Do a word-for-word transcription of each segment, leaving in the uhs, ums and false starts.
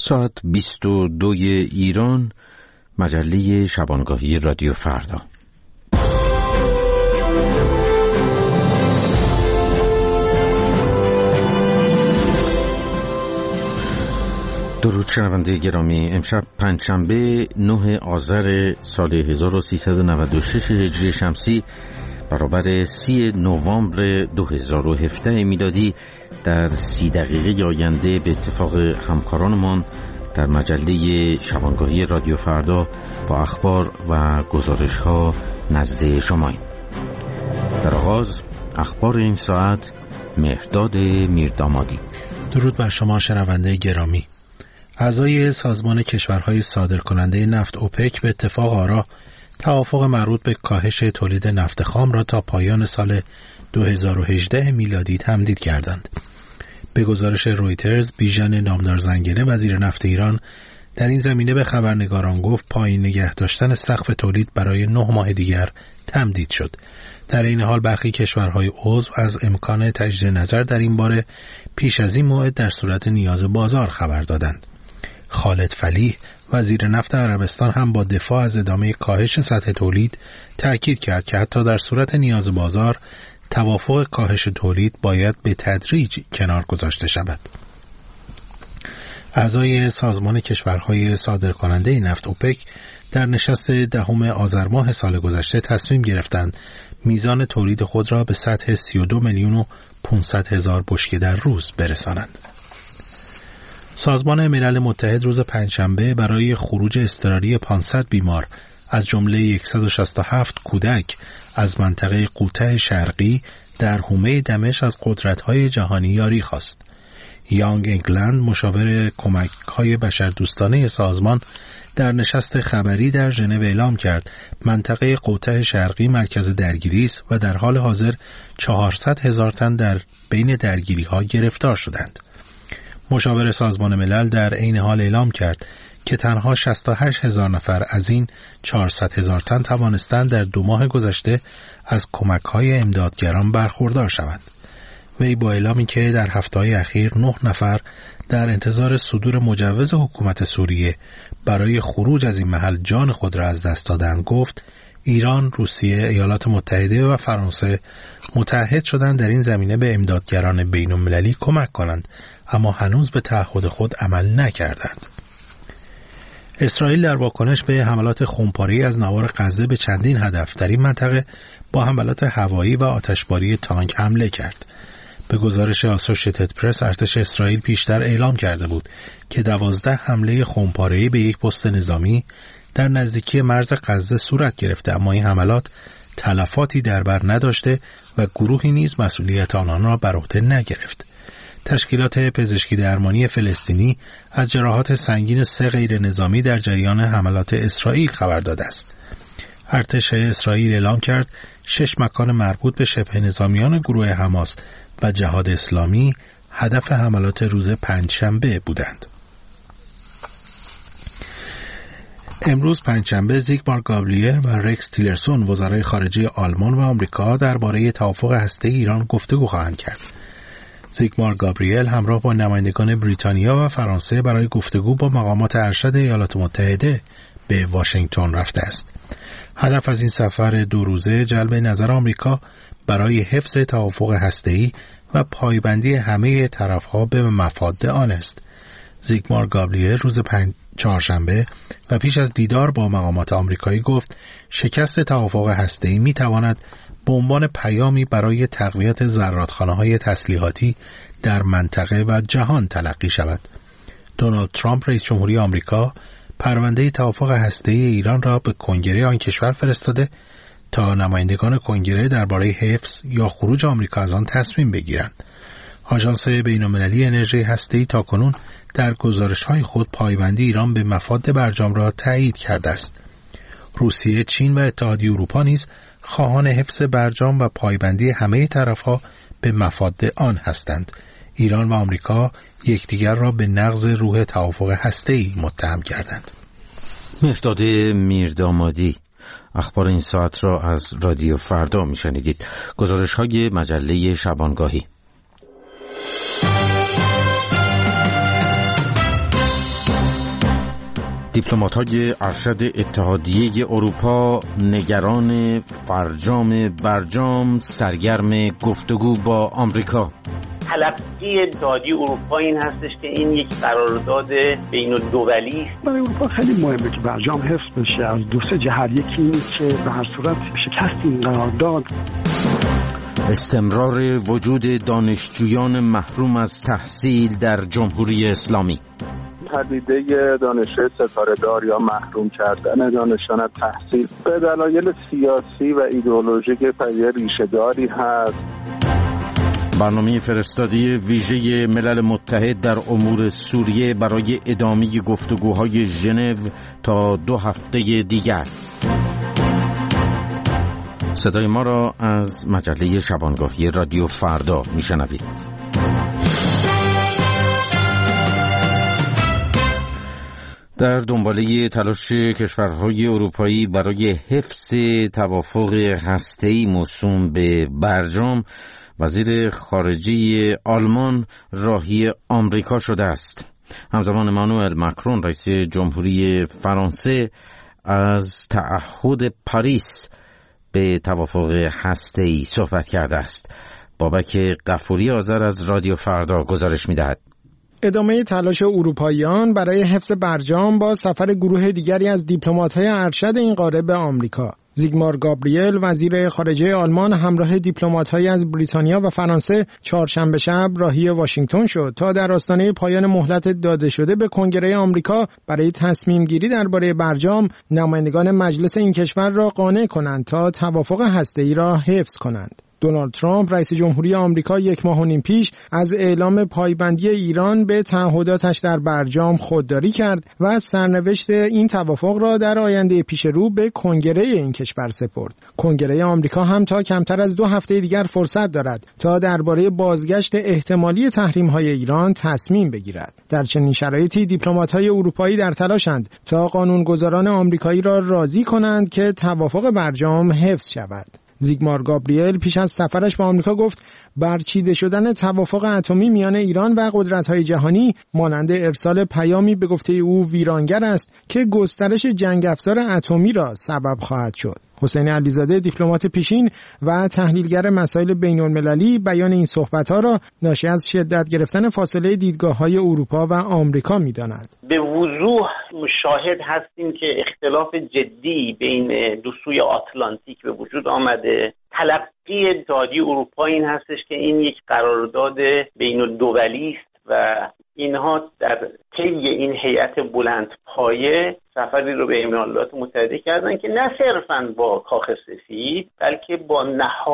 ساعت بیست و دوی ایران، مجله شبانگاهی رادیو فردا. درود شنونده گرامی، امشب پنجشنبه نه آذر سال هزار و سیصد و نود و شش هجری شمسی برابر سی نوامبر دو هزار و هفده میلادی در سی دقیقه آینده به اتفاق همکارانمان در مجله شبانگاهی رادیو فردا با اخبار و گزارش ها نزد شماییم. در آغاز اخبار این ساعت، مهرداد میردامادی. درود بر شما شنونده گرامی. اعضای سازمان کشورهای صادرکننده نفت اوپک به اتفاق آرا توافق مربوط به کاهش تولید نفت خام را تا پایان سال دو هزار و هجده میلادی تمدید کردند. به گزارش رویترز، بیژن نامدار زنگنه وزیر نفت ایران در این زمینه به خبرنگاران گفت پایین نگه داشتن سقف تولید برای نه ماه دیگر تمدید شد. در این حال برخی کشورهای عضو از امکان تجدید نظر در این باره پیش از این موعد در صورت نیاز بازار خبر دادند. خالد فلیح وزیر نفت عربستان هم با دفاع از ادامه کاهش سطح تولید تأکید کرد که حتی در صورت نیاز بازار توافق کاهش تولید باید به تدریج کنار گذاشته شود. اعضای سازمان کشورهای صادرکننده نفت اوپک در نشست دهم آذر ماه سال گذشته تصمیم گرفتند میزان تولید خود را به سطح سی و دو میلیون و پانصد هزار بشکه در روز برسانند. سازمان ملل متحد روز پنجشنبه برای خروج اضطراری پانصد بیمار از جمله صد و شصت و هفت کودک از منطقه قوطه شرقی در حومه دمشق از قدرت‌های جهانی یاری خواست. یانگ انگلند مشاور کمک‌های بشردوستانه سازمان در نشست خبری در ژنو اعلام کرد منطقه قوطه شرقی مرکز درگیری است و در حال حاضر چهارصد هزار تن در بین درگیری‌ها گرفتار شدند. مشاور سازمان ملل در عین حال اعلام کرد که تنها شصت و هشت هزار نفر از این چهارصد هزار تن توانستند در دو ماه گذشته از کمک‌های امدادگران برخوردار شوند. وی با اعلامی که در هفته‌های اخیر نه نفر در انتظار صدور مجوز حکومت سوریه برای خروج از این محل جان خود را از دست دادند گفت ایران، روسیه، ایالات متحده و فرانسه متحد شدند در این زمینه به امدادگران بین‌المللی کمک کنند، اما هنوز به تعهد خود عمل نکردند. اسرائیل در واکنش به حملات خونپاری از نوار غزه به چندین هدف در این منطقه با حملات هوایی و آتشباری تانک حمله کرد. به گزارش آسوشیتد پرس، ارتش اسرائیل پیشتر اعلام کرده بود که دوازده حمله خونپاره‌ای به یک پست نظامی در نزدیکی مرز غزه صورت گرفته، اما این حملات تلفاتی در بر نداشته و گروهی نیز مسئولیت آنان را بر عهده نگرفت. تشکیلات پزشکی درمانی فلسطینی از جراحات سنگین سه غیر نظامی در جریان حملات اسرائیل خبر داده است. ارتش اسرائیل اعلام کرد شش مکان مربوط به شبه نظامیان گروه حماس و جهاد اسلامی هدف حملات روز پنجشنبه بودند. امروز پنجشنبه زیگمار گابریل و رکس تیلرسون وزرای خارجه آلمان و آمریکا درباره توافق هسته‌ای ایران گفتگو خواهند کرد. زیگمار گابریل همراه با نمایندگان بریتانیا و فرانسه برای گفتگو با مقامات ارشد ایالات متحده به واشنگتن رفته است. هدف از این سفر دو روزه جلب نظر آمریکا برای حفظ توافق هسته‌ای و پایبندی همه طرف‌ها به مفاد آن است. زیگمار گابریل روز پنج چهارشنبه و پیش از دیدار با مقامات آمریکایی گفت شکست توافق هسته‌ای می‌تواند به عنوان پیامی برای تقویت زرادخانه‌های تسلیحاتی در منطقه و جهان تلقی شود. دونالد ترامپ رئیس جمهوری آمریکا پرونده توافق هسته‌ای ایران را به کنگره آن کشور فرستاده تا نمایندگان کنگره درباره حفظ یا خروج آمریکا از آن تصمیم بگیرند. آژانس بین‌المللی انرژی هسته‌ای تاکنون در گزارش‌های خود پایبندی ایران به مفاد برجام را تایید کرده است. روسیه، چین و اتحادیه اروپا نیز خواهان حفظ برجام و پایبندی همه طرف‌ها به مفاد آن هستند. ایران و آمریکا یکدیگر را به نقض روح توافق هسته‌ای متهم کردند. مهرداد میردامادی. اخبار این ساعت را از رادیو فردا میشنیدید. گزارش‌های مجله شبانگاهی. دیپلمات‌های ارشد اتحادیه اروپا نگران فرجام برجام سرگرم گفتگو با آمریکا. تلقی دادی اروپا این هستش که این یک قرارداد بین الدولی است. برای اروپا خیلی مهمه که برجام حفظ بشه از دو سه جهت. یکی این که به هر صورت شکست این قرارداد، استمرار وجود دانشجویان محروم از تحصیل در جمهوری اسلامی، پدیده دانشجوی ستاره‌دار یا محروم کردن دانشجویان از تحصیل به دلایل سیاسی و ایدئولوژیک پدیده ریشه‌داری هست. برنامه فرستادی ویژه ملل متحد در امور سوریه برای ادامه گفتگوهای ژنو تا دو هفته دیگر. صدای ما را از مجله شبانگاهی رادیو فردا میشنوید. در دنباله تلاش کشورهای اروپایی برای حفظ توافق هسته‌ای موسوم به برجام، وزیر خارجه آلمان راهی آمریکا شده است. همزمان امانوئل ماکرون رئیس جمهوری فرانسه از تعهد پاریس به توافق هسته‌ای صحبت کرده است. بابک غفوری آذر از رادیو فردا گزارش می‌دهد. ادامه تلاش اروپاییان برای حفظ برجام با سفر گروه دیگری از دیپلمات‌های ارشد این قاره به آمریکا. زیگمار گابریل وزیر خارجه آلمان همراه دیپلمات‌هایی از بریتانیا و فرانسه چهارشنبه شب راهی واشنگتن شد تا در آستانه پایان مهلت داده شده به کنگره آمریکا برای تصمیم گیری درباره برجام نمایندگان مجلس این کشور را قانع کنند تا توافق هسته‌ای را حفظ کنند. دونالد ترامپ رئیس جمهوری آمریکا یک ماه و نیم پیش از اعلام پایبندی ایران به تعهداتش در برجام خودداری کرد و سرنوشت این توافق را در آینده پیش رو به کنگره این کشور سپرد. کنگره آمریکا هم تا کمتر از دو هفته دیگر فرصت دارد تا درباره بازگشت احتمالی تحریم‌های ایران تصمیم بگیرد. در چنین شرایطی دیپلمات‌های اروپایی در تلاشند تا قانونگذاران آمریکایی را راضی کنند که توافق برجام حفظ شود. زیگمار گابریل پیش از سفرش به آمریکا گفت برچیده شدن توافق اتمی میان ایران و قدرت‌های جهانی مانند ارسال پیامی به گفته او ویرانگر است که گسترش جنگ افزار اتمی را سبب خواهد شد. حسین علیزاده دیپلمات پیشین و تحلیلگر مسائل بین‌المللی بیان این صحبت‌ها را ناشی از شدت گرفتن فاصله دیدگاه‌های اروپا و آمریکا می‌داند. به وضوح شاهد هستیم که اختلاف جدی بین دو سوی آتلانتیک به وجود آمده. تلقی دادی اروپا این هستش که این یک قرارداد بین‌الدولی است و اینها در طی این هیئت بلند پایه سفری رو به ایالات متحده کردن که نه صرفاً با کاخ سفید بلکه با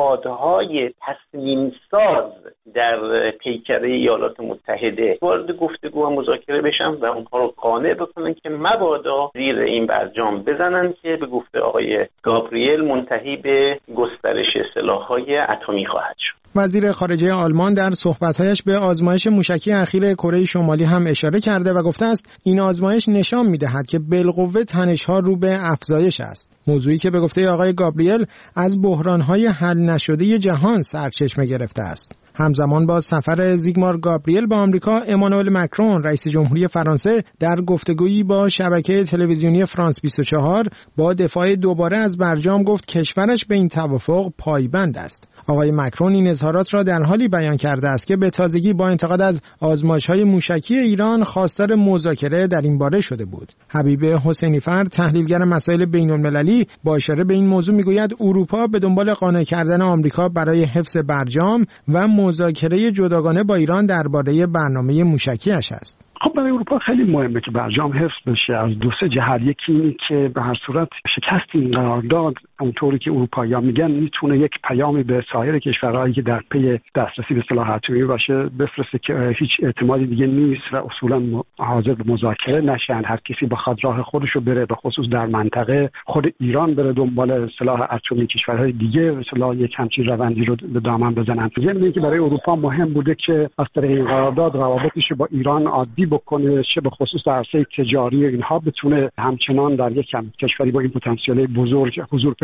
نهادهای تصمیم ساز در پیکره ایالات متحده وارد گفتگو و مذاکره بشن و اونها رو قانع بکنن که مبادا زیر این برجام بزنن که به گفته آقای گابریل منتهی به گسترش سلاح‌های اتمی خواهد شد. وزیر خارجه آلمان در صحبت‌هایش به آزمایش موشکی اخیر کره شمالی هم اشاره کرده و گفته است این آزمایش نشان می‌دهد که بالقوه تنش‌ها رو به افزایش است. موضوعی که به گفته آقای گابریل از بحران‌های حل نشده جهان سرچشمه گرفته است. همزمان با سفر زیگمار گابریل به آمریکا، امانوئل ماکرون رئیس جمهوری فرانسه در گفتگویی با شبکه تلویزیونی فرانس بیست و چهار با دفاع دوباره از برجام گفت کشورش به این توافق پایبند است. آقای ماکرون این اظهارات را در حالی بیان کرده است که به تازگی با انتقاد از آزمایش‌های موشکی ایران خواستار مذاکره در این باره شده بود. حبیب حسینی‌فر تحلیلگر مسائل بین‌المللی با اشاره به این موضوع میگوید اروپا به دنبال قانع کردن آمریکا برای حفظ برجام و مذاکره جداگانه با ایران درباره برنامه موشکی‌اش است. خب برای اروپا خیلی مهمه که برجام حفظ بشه از دو سه جهت. یکی اینه که به هر صورت شکست این قرارداد اونطوری که اروپایی‌ها میگن میتونه یک پیامی به سایر کشورهایی که در پی دسترسی به سلاح اتمی باشه بفرسته که هیچ اعتمادی دیگه نیست و اصولا حاضر به مذاکره نشن. هر کسی بخواد راه خودش رو بره، به خصوص در منطقه خود ایران بره دنبال سلاح اتمی، کشورهای دیگه مثلا یک همچین روندی رو به دامن بزنن. یعنی که برای اروپا مهم بوده که از طریق این قرارداد روابطش با ایران عادی بکنه، چه به خصوص در عرصه تجاری اینها بتونه همچنان در یک کشوری با این پتانسیل بزرگ حضور پیدا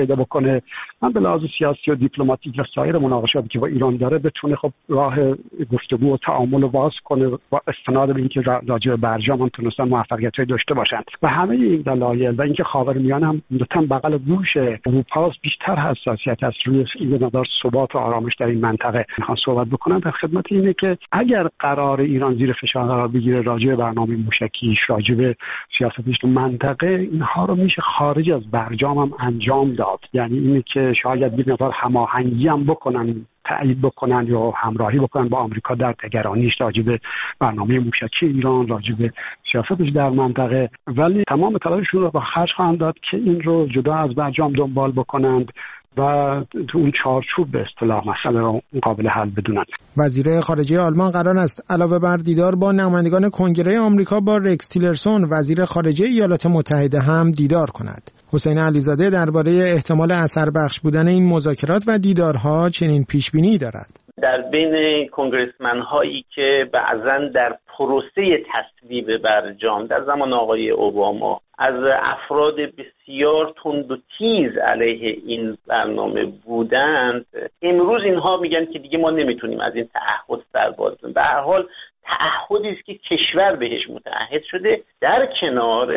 پیدا بکنه، من به لحاظ سیاسی و دیپلماتیک و سایر مناقشاتی که با ایران داره بتونه خب راه گفتگو و تعامل رو باز کنه با استناد به اینکه راجع به برجام هم تونستن موفقیت‌های داشته باشن و همه این دلایل و اینکه خاورمیانه هم دوتا بغل گوش اروپا بیشتر حساسیت از روی این مقدار ثبات و آرامش در این منطقه میخوان صحبت بکنن. در خدمت اینه که اگر قرار ایران زیر فشار قرار بگیره راجع به برنامه موشکیش، راجع به سیاستش تو منطقه، اینها رو میشه خارج از برجام هم انجام داد. یعنی اینه که شاید یه مقدار هماهنگی هم بکنن، تایید بکنن یا همراهی بکنن با آمریکا در نگرانیش راجع به برنامه موشکی ایران، راجع به سیاستش در منطقه، ولی تمام تلاششون رو با خرج خواهند داد که این رو جدا از برجام دنبال بکنند و تو اون چارچوب به اصطلاح مسئله رو قابل حل بدونن. وزیر خارجه آلمان قرار است علاوه بر دیدار با نمایندگان کنگره آمریکا با رکس تیلرسون وزیر خارجه ایالات متحده هم دیدار کند. حسین علیزاده درباره احتمال اثر بخش بودن این مذاکرات و دیدارها چنین پیش بینی دارد. در بین کنگرسمن هایی که بعضاً در پروسه تصویب برجام در زمان آقای اوباما از افراد بسیار تند و تیز علیه این برنامه بودند، امروز اینها میگن که دیگه ما نمیتونیم از این تعهد سر باز کنیم. به هر حال تعهدی است که کشور بهش متعهد شده در کنار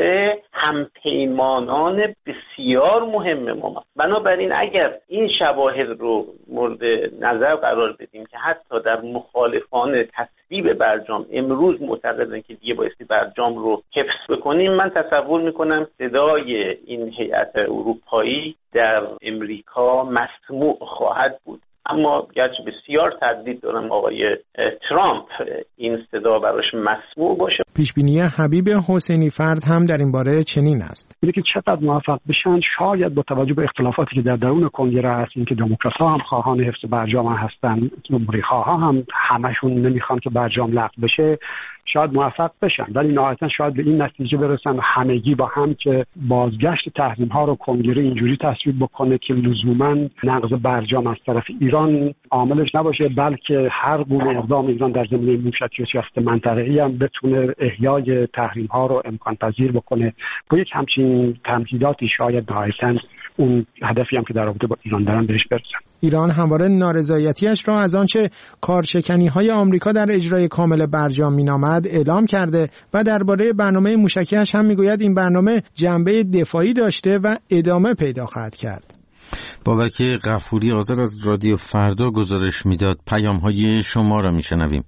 همپیمانان بسیار مهم ما. بنابراین اگر این شواهد رو مورد نظر قرار بدیم که حتی در مخالفان تصویب برجام امروز معتقدن که دیگه بایستی برجام رو حفظ بکنیم، من تصور میکنم صدای این هیئت اروپایی در امریکا مسموع خواهد بود. اما گرچه بسیار تردید دارم آقای ترامپ این صدا براش مسموع باشه. پیشبینی حبیب حسینی فرد هم در این باره چنین است. اینه که چقدر موفق بشن شاید با توجه به اختلافاتی که در درون کنگره هست، این که دموکرات‌ها هم خواهان حفظ برجام هستن، جمهوری‌خواها هم همشون نمیخوان که برجام لغو بشه، شاید موفق بشن، ولی نهایتا شاید به این نتیجه برسن همگی با هم که بازگشت تحریم ها رو کنگره اینجوری تصویب بکنه که لزوما نقض برجام از طرف ایران عاملش نباشه، بلکه هر گونه اقدام ایران در زمینه موشکی و سیاست منطقه‌ای هم بتونه احیای تحریم ها رو امکان پذیر بکنه. با یک همچین تمهیداتی شاید نهایتا اون هدفی هم که در رابطه با ایران دارن بهش برسن. ایران همواره نارضایتیش را از آنچه کارشکنی‌های آمریکا در اجرای کامل برجام مینامد اعلام کرده و درباره برنامه موشکی‌اش هم میگوید این برنامه جنبه دفاعی داشته و ادامه پیدا خواهد کرد. بابک غفوری آذر از رادیو فردا گزارش میداد. پیام‌های شما را میشنویم.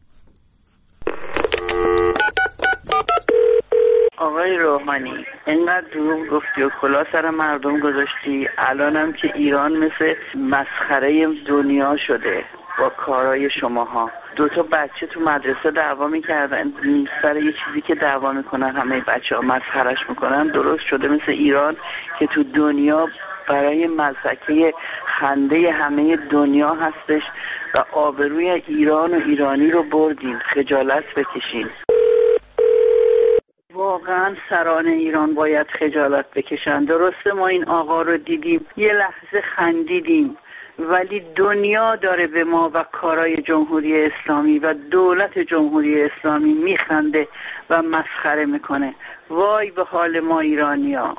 آقای روحانی، اینقدر دروغ گفتی و کلا سر مردم گذاشتی، الانم که ایران مثل مسخره دنیا شده با کارهای شماها. دو تا بچه تو مدرسه دعوا میکردن سر یه چیزی که دعوا میکنن همه بچه ها مسخرش میکنن، درست شده مثل ایران که تو دنیا برای مزحکه خنده همه دنیا هستش و آبروی ایران و ایرانی رو بردین. خجالت بکشین. واقعا سران ایران باید خجالت بکشن. درسته ما این آقا رو دیدیم، یه لحظه خندیدیم، ولی دنیا داره به ما و کارای جمهوری اسلامی و دولت جمهوری اسلامی میخنده و مسخره میکنه. وای به حال ما ایرانیا.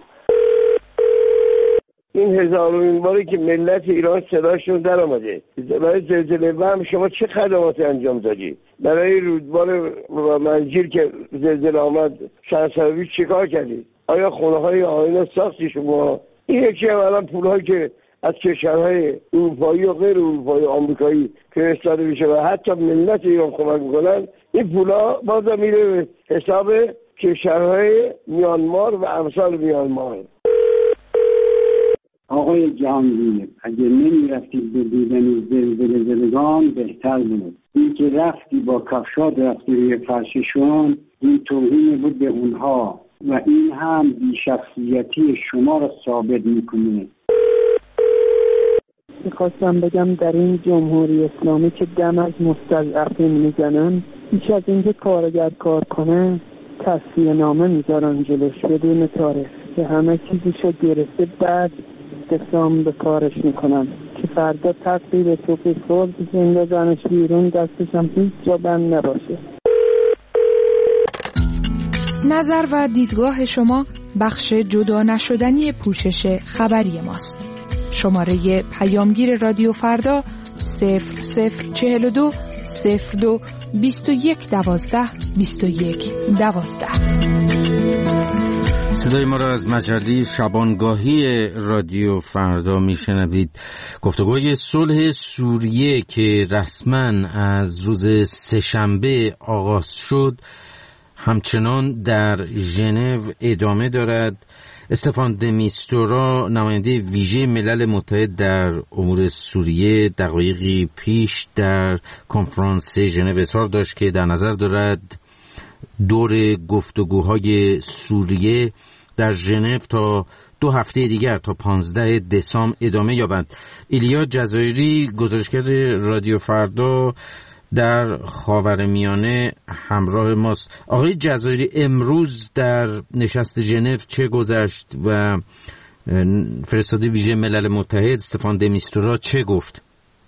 این هزارمین باری که ملت ایران صداشون در آمده. برای زلزله بم شما چه خدماتی انجام دادی؟ برای رودبار و منجیر که زلزله آمد چند سال پیش چیکار کردی؟ آیا خونه های آینه ساختی شما؟ این یکی هم الان پول هایی که از کشورهای اروپایی و غیر اروپایی و آمریکایی فرستاده میشه و حتی ملت ایران کمک میکنن، این پولا بازم میره به حساب کشورهای میانمار و امثال میانمار. آقای جهانگیر، اگه نمی رفتید به دیدن زلزله زدگان بهتر بود. این که رفتی با کفشات رفتی روی فرششون، این توهین بود به اونها و این هم بی‌شخصیتی شما را ثابت میکنه. میخواستم بگم در این جمهوری اسلامی که دم از مستضعفین میزنن، هیچ از اینکه کارگر کار کنه تصفیه نامه میذارن جلوش بدون تاریخ که همه چیزشو گرفته، بعد استخدام به کارش میکنن که فردا تقریب توپی خورد زنده زنش بیرون، دستش هم هیچ جا بند نباشه. نظر و دیدگاه شما بخش جدا نشدنی پوشش خبری ماست. شماره پیامگیر رادیو فردا صفر صفر چهل و دو صفر دو بیست و یک دوازده بیست و یک دوازده. صدای ما را از مجله شبانگاهی رادیو فردا میشنوید. گفتگوی صلح سوریه که رسما از روز سه‌شنبه آغاز شد همچنان در ژنو ادامه دارد. استفان د میستورا نماینده ویژه ملل متحد در امور سوریه دقایقی پیش در کنفرانس ژنو اظهار داشت که در نظر دارد دور گفتگوهای سوریه در ژنو تا دو هفته دیگر تا پانزده دسامبر ادامه یابد. ایلیا جزایری گزارشگر رادیو فردا در خاورمیانه همراه ماست. آقای جزایری، امروز در نشست ژنو چه گذشت و فرستاده ویژه ملل متحد استفان د میستورا چه گفت؟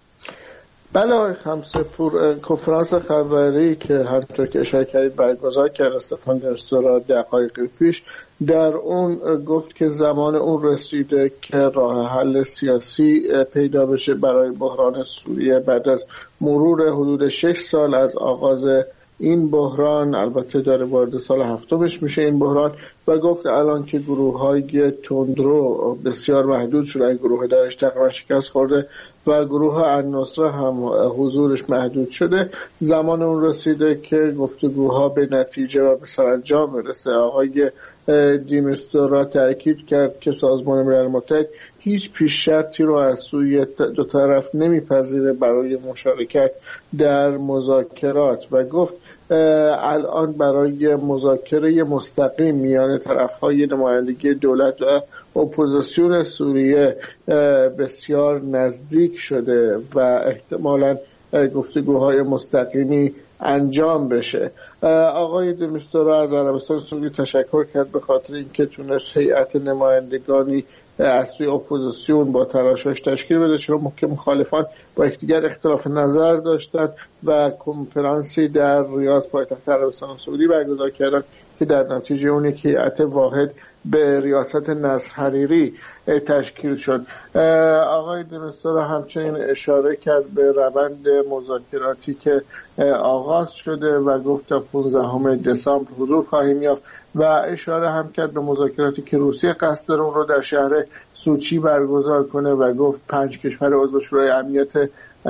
بله آقای خمسه‌پور، کنفرانس خبری که همطور که اشاره کردید برگزار کرد استفان د میستورا دقایق پیش، در اون گفت که زمان اون رسیده که راه حل سیاسی پیدا بشه برای بحران سوریه بعد از مرور حدود شش سال از آغاز این بحران. البته داره وارد سال هفتمش میشه این بحران و گفت الان که گروه های تندرو بسیار محدود شدن، گروه داعش تقریبا شکست خورده و گروه النصره هم حضورش محدود شده، زمان اون رسیده که گفتگوها به نتیجه و به سرانجام برسه. آقای د میستورا تاکید کرد که سازمان ملل متحد هیچ پیش شرطی رو از سوی دو طرف نمیپذیره برای مشارکت در مذاکرات و گفت الان برای مذاکره مستقیم میان طرف‌های نمایندگی دولت و اپوزیسیون سوریه بسیار نزدیک شده و احتمالاً گفتگوهای مستقیمی انجام بشه. آقای د میستورا از عربستان سعودی تشکر کرد به خاطر اینکه تونست هیئت نمایندگانی از سوی اپوزیسیون با تلاشش تشکیل بده، چون که مخالفان با یکدیگر اختلاف نظر داشتند و کنفرانسی در ریاض پایتخت عربستان سعودی برگزار کردند که در نتیجه اون یک هیئت واحد به ریاست نصر حریری تشکیل شد. آقای د میستورا همچنین اشاره کرد به روند مذاکراتی که آغاز شده و گفت تا پانزدهم دسامبر حضور خواهیم یافت و اشاره هم کرد به مذاکراتی که روسیه قصد داره اون رو در شهر سوچی برگزار کنه و گفت پنج کشور عضو شورای امنیت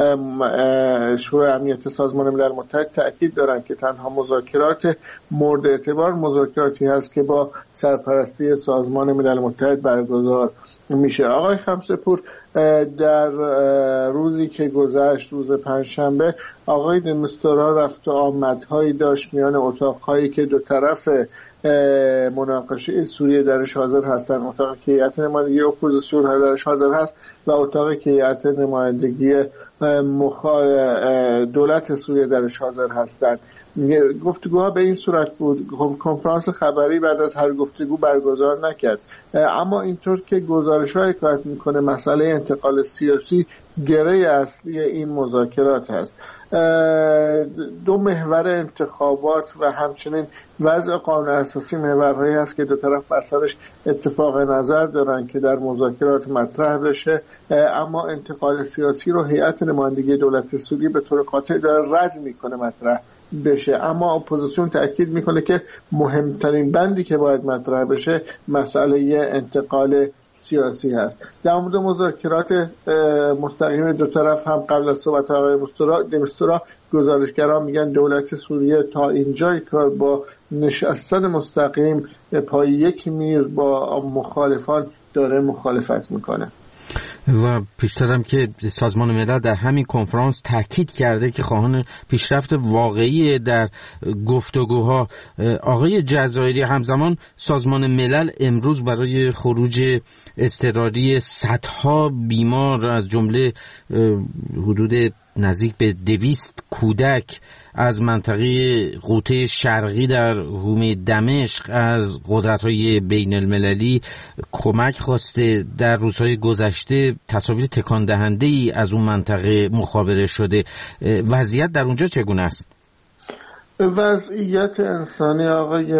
شورای امنیت سازمان ملل متحد تأکید دارند که تنها مذاکرات مورد اعتبار مذاکراتی هست که با سرپرستی سازمان ملل متحد برگزار میشه. آقای خمسه‌پور، در روزی که گذشت روز پنجشنبه آقای د میستورا رفت و آمدهایی داشت میان اتاقهایی که دو طرف مناقشه سوریه درش حاضر هستن، اتاقی که هیئت نمایندگی اپوزیسیون درش حاضر هست و اتاقی که هیئت نمایندگی دولت سوریه درش حاضر هستند. گفتگوها به این صورت بود. کنفرانس خبری بعد از هر گفتگو برگزار نکرد، اما اینطور که گزارش‌ها حکایت میکنه مسئله انتقال سیاسی گره اصلی این مذاکرات هست. دو محور انتخابات و همچنین وضع قانون اساسی محورهایی هست که دو طرف بر سرش اتفاق نظر دارن که در مذاکرات مطرح بشه، اما انتقال سیاسی رو هیئت نمایندگی دولت سوریه به طور قاطع داره رد میکنه مطرح بشه، اما اپوزیسیون تأکید میکنه که مهمترین بندی که باید مطرح بشه مسئله انتقال سیاسی هست. در مورد مذاکرات مستقیم دو طرف هم قبل از صحبت آقای د میستورا گزارشگران میگن دولت سوریه تا اینجای کار با نشستن مستقیم پای یک میز با مخالفان داره مخالفت میکنه. و پیشترم که سازمان ملل در همین کنفرانس تاکید کرده که خواهان پیشرفت واقعی در گفتگوها. آقای جزایری، همزمان سازمان ملل امروز برای خروج اضطراری صدها بیمار از جمله حدود نزدیک به دویست کودک از منطقه قوطه شرقی در حومه دمشق از قدرت‌های بین المللی کمک خواسته. در روزهای گذشته تصاویر تکان دهنده‌ای از اون منطقه مخابره شده. وضعیت در اونجا چگونه است؟ وضعیت انسانی آقای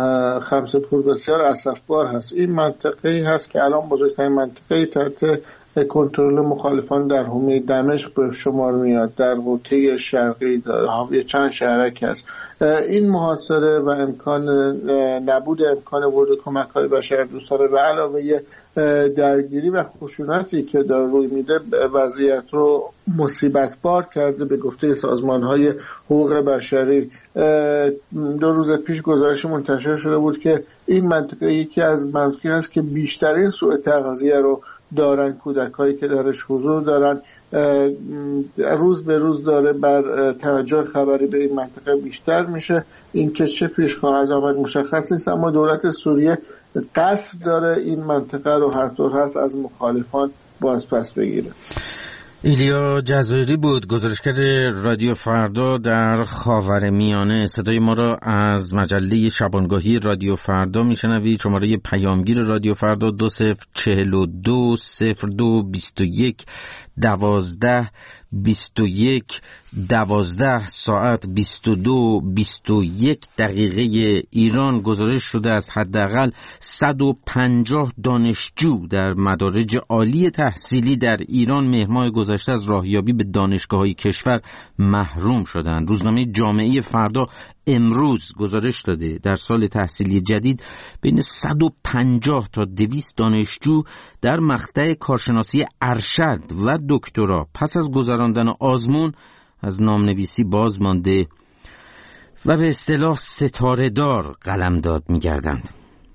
خمسه‌پور بسیار اسفبار هست. این منطقه‌ای هست که الان بزرگترین منطقه تحت کنترل مخالفان در حومه دمشق به شمار میاد. در قوطه شرقی حاوی چند شهرک است. این محاصره و امکان نبود امکان ورود کمک‌های بشردوستانه و علاوه درگیری و خشونتی که داره روی میده وضعیت رو مصیبت بار کرده. به گفته سازمان‌های حقوق بشری دو روز پیش گزارش منتشر شده بود که این منطقه یکی از مناطقی است که بیشترین سوء تغذیه رو دارن. کودکایی که درش حضور دارن روز به روز داره بر توجه خبری به این منطقه بیشتر میشه. این که چه پیش خواهد آمد مشخص نیست، اما دولت سوریه قصد داره این منطقه رو هر طور هست از مخالفان باز پس بگیره. ایلیا جزایری بود، گزارشگر رادیو فردا در خاورمیانه. صدای ما را از مجله شبانگاهی رادیو فردا میشنوید. شماره پیامگیر رادیو فردا دو صفر چهل و دو صفر دو بیست و یک دوازده بیست و یک دوازده ساعت بیست و دو بیست و یک دقیقه ایران گزارش شده از حداقل صد و پنجاه دانشجو در مدارج عالی تحصیلی در ایران مهر ماه گذشته از راهیابی به دانشگاه‌های کشور محروم شدند. روزنامه جامعه فردا امروز گزارش داده در سال تحصیلی جدید بین صد و پنجاه تا دویست دانشجو در مقطع کارشناسی ارشد و دکترا پس از گذراندن آزمون از نامنویسی باز مانده و به اصطلاح ستاره دار قلمداد می‌گردند.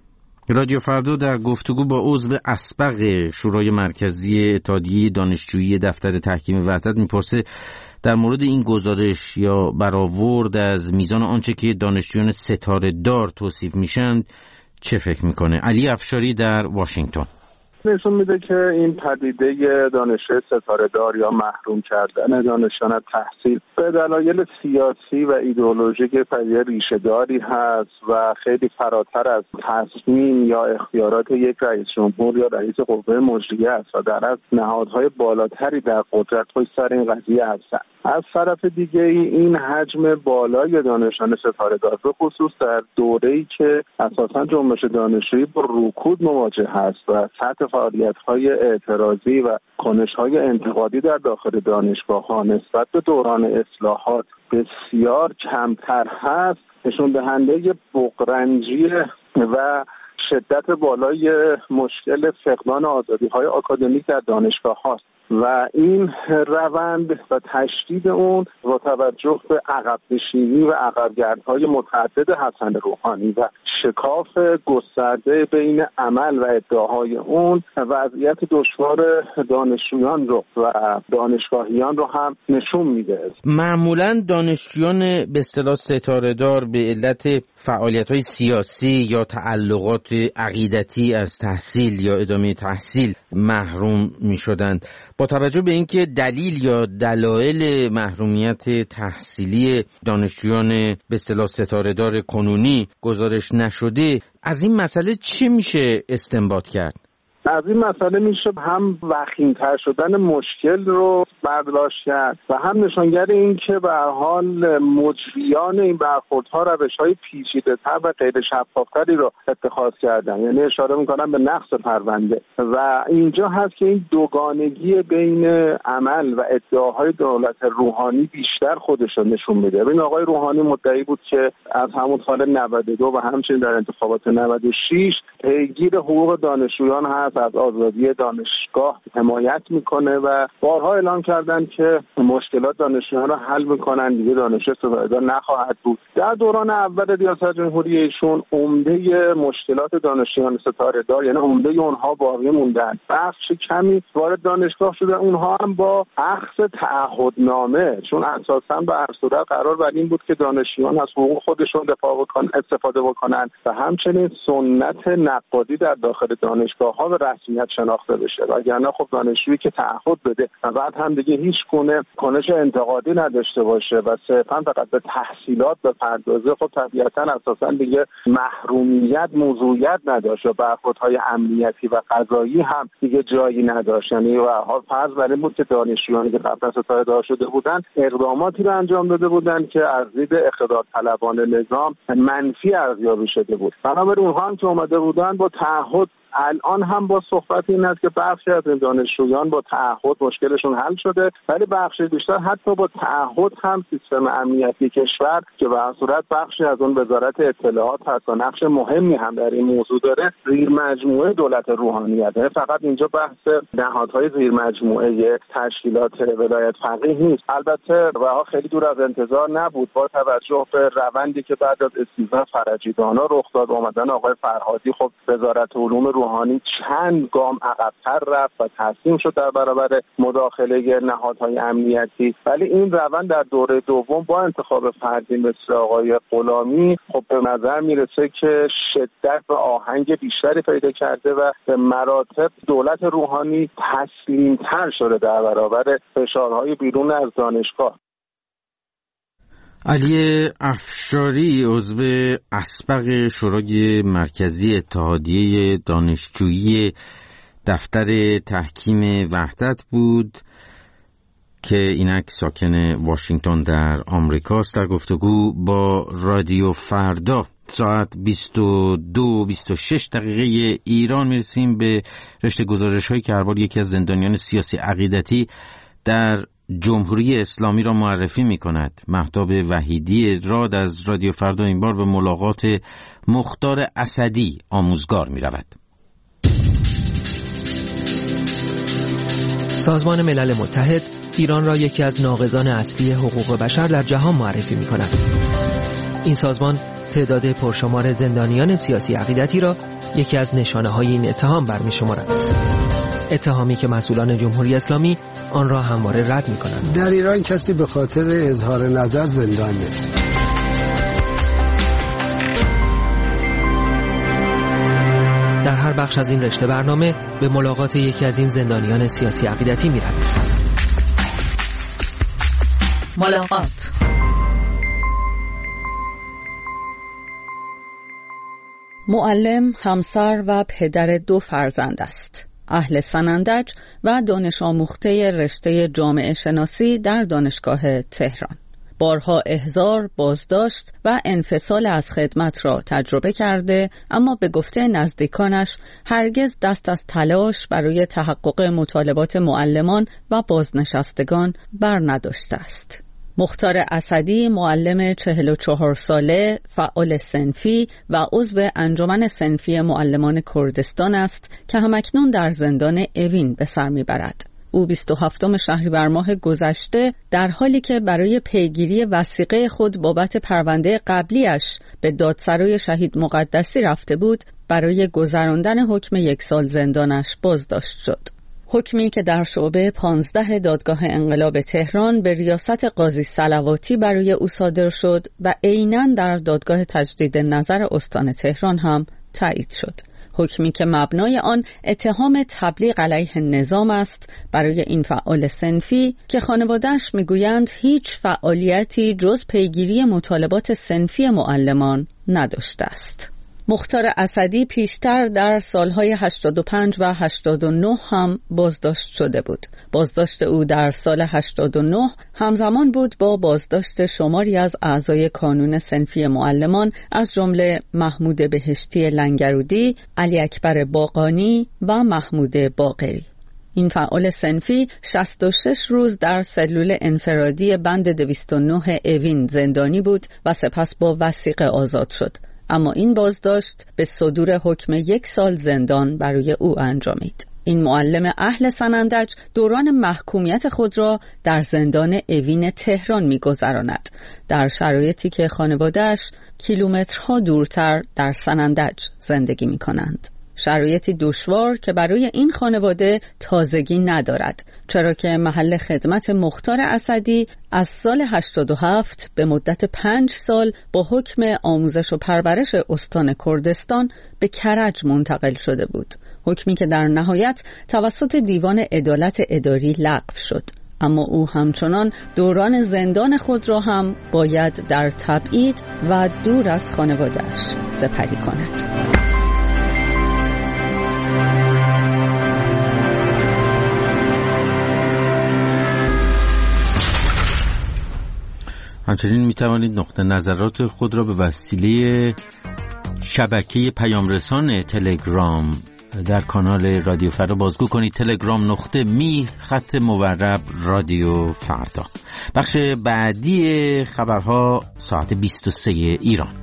رادیو فردا در گفتگو با عضو اسبق شورای مرکزی اتحادیه دانشجویی دفتر تحکیم وحدت میپرسه در مورد این گزارش یا برآورد از میزان آنچه که دانشجویان ستاره دار توصیف میشن چه فکر میکنه؟ علی افشاری در واشنگتن. نشون میده که این پدیده دانشجوی ستاره دار یا محروم کردن دانشجویان تحصیل به دلایل سیاسی و ایدئولوژیک پدیده ریشه داری هست و خیلی فراتر از تصمیم یا اختیارات یک رئیس جمهور یا رئیس قوه مجریه است و در از نهادهای بالاتری در قدرت پشت سر این قضیه هستند. از طرف دیگه این حجم بالای دانشجویان ستاره دار به خصوص در دوره‌ای که اساساً جنبش دانشجویی با رکود مواجه هست و سطح فعالیت‌های اعتراضی و کنش‌های انتقادی در داخل دانشگاه‌ها نسبت به دوران اصلاحات بسیار کمتر هست، نشون دهنده بغرنجی و شدت بالای مشکل فقدان آزادی‌های آکادمیک در دانشگاه هاست و این روند و تشدید اون با توجه به عقب نشینی و عقبگردهای متعدد حسن روحانی و شکاف گسترده بین عمل و ادعاهای اون وضعیت دشوار دانشجویان رو و دانشگاهیان رو هم نشون میده. معمولاً دانشجویان به اصطلاح ستاره دار به علت فعالیت‌های سیاسی یا تعلقات عقیدتی از تحصیل یا ادامه تحصیل محروم می‌شدند. با توجه به اینکه دلیل یا دلایل محرومیت تحصیلی دانشجویان به اصطلاح ستاره دار کنونی گزارش نشده، از این مسئله چه میشه استنباط کرد؟ از این مسئله میشه هم وخیم‌تر شدن مشکل رو برداشت کرد و هم نشانگر این که به هر حال مجریان این برخوردها روش‌های پیچیده‌تر و غیر شفاف‌تری رو اتخاذ کردن. یعنی اشاره می‌کنم به نقص پرونده و اینجا هست که این دوگانگی بین عمل و ادعاهای دولت روحانی بیشتر خودش رو نشون میده. ببین آقای روحانی مدعی بود که از همون سال نود و دو و همچنین در انتخابات نود و شش پیگیر حقوق دانشجویان هست، از آزادی دانشگاه حمایت میکنه و بارها اعلام کردن که مشکلات دانشجویان رو حل میکنن، دیگه دانشجو ستاره نخواهد بود. در دوران اول ریاست جمهوری ایشون عمده مشکلات دانشجویان ستاره دار یعنی عمده اونها باقی موندن، بخش کمی وارد دانشگاه شده، اونها هم با اخذ تعهدنامه، چون اساسا به هر صورت قرار بر این بود که دانشجویان از حقوق خودشون دفاع بکنن، استفاده بکنن و همچنین سنت نقادی در داخل دانشگاه‌ها و رسمیت شناخته بشه. وگرنه خب دانشجویی که تعهد بده و بعد هم دیگه هیچ گونه کنش انتقادی نداشته باشه و صرفا فقط به تحصیلات بپردازه، خب طبیعتا اساسا دیگه محرومیت موضوعیت نداشت و برخوردهای امنیتی و قضایی هم دیگه جایی نداشت. یعنی و حال فرض بر این بود که دانشجویانی که قبلا ستاره دار شده بودن اقداماتی رو انجام داده بودن که از دید اقتدار طلبان نظام منفی ارزیابی شده بود. بنابراین اونها هم که اومده بودن بودن با تعهد. الان هم با صحبت این است که بخشی از این دانشجویان با تعهد مشکلشون حل شده، ولی بخشی بیشتر حتی با تعهد هم سیستم امنیتی کشور که به هر صورت بخشی از اون وزارت اطلاعات هست و نقش مهمی هم در این موضوع داره، زیر مجموعه دولت روحانیت. فقط اینجا بحث نهادهای زیر مجموعه تشکیلات ولایت فقیه نیست. البته و خیلی دور از انتظار نبود با توجه به روندی که بعد از استیزا فرجیدانا رخ داد، اومدن آقای فرهادی، خب وزارت علوم روحانی چند گام عقب‌تر رفت و تسلیم شد در برابر مداخله نهادهای امنیتی. ولی این روند در دوره دوم با انتخاب فردی مثل آقای غلامی خب به نظر میرسه که شدت و آهنگ بیشتری پیدا کرده و به مراتب دولت روحانی تسلیم‌تر شده در برابر فشارهای بیرون از دانشگاه. علی افشاری عضو اسبق شورای مرکزی اتحادیه دانشجویی دفتر تحکیم وحدت بود که اینک ساکن واشنگتن در آمریکاست. در گفتگو با رادیو فردا ساعت بیست و دو و بیست و شش دقیقه ایران میرسیم به رشته گزارش هایی که هر بار یکی از زندانیان سیاسی عقیدتی در جمهوری اسلامی را معرفی می کند. مهتاب وحیدی راد از رادیو فردا این بار به ملاقات مختار اسدی آموزگار می رود. سازمان ملل متحد ایران را یکی از ناقضان اصلی حقوق بشر در جهان معرفی می کند. این سازمان تعداد پرشمار زندانیان سیاسی عقیدتی را یکی از نشانه های این اتهام برمی شمارد. اتهامی که مسئولان جمهوری اسلامی آن را همواره رد می کنند. در ایران کسی به خاطر اظهار نظر زندان نیست. در هر بخش از این رشته برنامه به ملاقات یکی از این زندانیان سیاسی عقیدتی می رویم. ملاقات. معلم، همسر و پدر دو فرزند است. اهل سنندج و دانش آموخته رشته جامعه شناسی در دانشگاه تهران. بارها احضار، بازداشت و انفصال از خدمت را تجربه کرده، اما به گفته نزدیکانش هرگز دست از تلاش برای تحقق مطالبات معلمان و بازنشستگان بر نداشته است. مختار اسدی معلم چهل و چهار ساله، فعال صنفی و عضو انجمن صنفی معلمان کردستان است که همکنون در زندان اوین به سر میبرد. او بیست و هفتم شهریور ماه گذشته در حالی که برای پیگیری وثیقه خود بابت پرونده قبلیش به دادسرای شهید مقدسی رفته بود، برای گذراندن حکم یک سال زندانش بازداشت شد. حکمی که در شعبه پانزده دادگاه انقلاب تهران به ریاست قاضی صلواتی برای او صادر شد و عیناً در دادگاه تجدید نظر استان تهران هم تایید شد. حکمی که مبنای آن اتهام تبلیغ علیه نظام است برای این فعال صنفی که خانواده‌اش میگویند هیچ فعالیتی جز پیگیری مطالبات صنفی معلمان نداشته است. مختار اسدی پیشتر در سالهای هشتاد و پنج و هشتاد و نه هم بازداشت شده بود. بازداشت او در سال هشتاد و نه همزمان بود با بازداشت شماری از اعضای کانون صنفی معلمان از جمله محمود بهشتی لنگرودی، علی اکبر باقانی و محمود باقری. این فعال صنفی شصت و شش روز در سلول انفرادی بند دویست و نه اوین زندانی بود و سپس با وثیقه آزاد شد. اما این بازداشت به صدور حکم یک سال زندان برای او انجامید. این معلم اهل سنندج دوران محکومیت خود را در زندان اوین تهران می‌گذراند، در شرایطی که خانواده‌اش کیلومترها دورتر در سنندج زندگی می‌کنند. شرایطی دشوار که برای این خانواده تازگی ندارد، چرا که محل خدمت مختار اسدی از سال هشتاد و هفت به مدت پنج سال با حکم آموزش و پرورش استان کردستان به کرج منتقل شده بود. حکمی که در نهایت توسط دیوان عدالت اداری لغو شد. اما او همچنان دوران زندان خود را هم باید در تبعید و دور از خانواده‌اش سپری کند. همچنین می توانید نقطه نظرات خود را به وسیله شبکه پیام رسان تلگرام در کانال رادیو فردا بازگو کنید. تلگرام نقطه می خط مورب رادیو فردا. بخش بعدی خبرها ساعت بیست و سه ایران.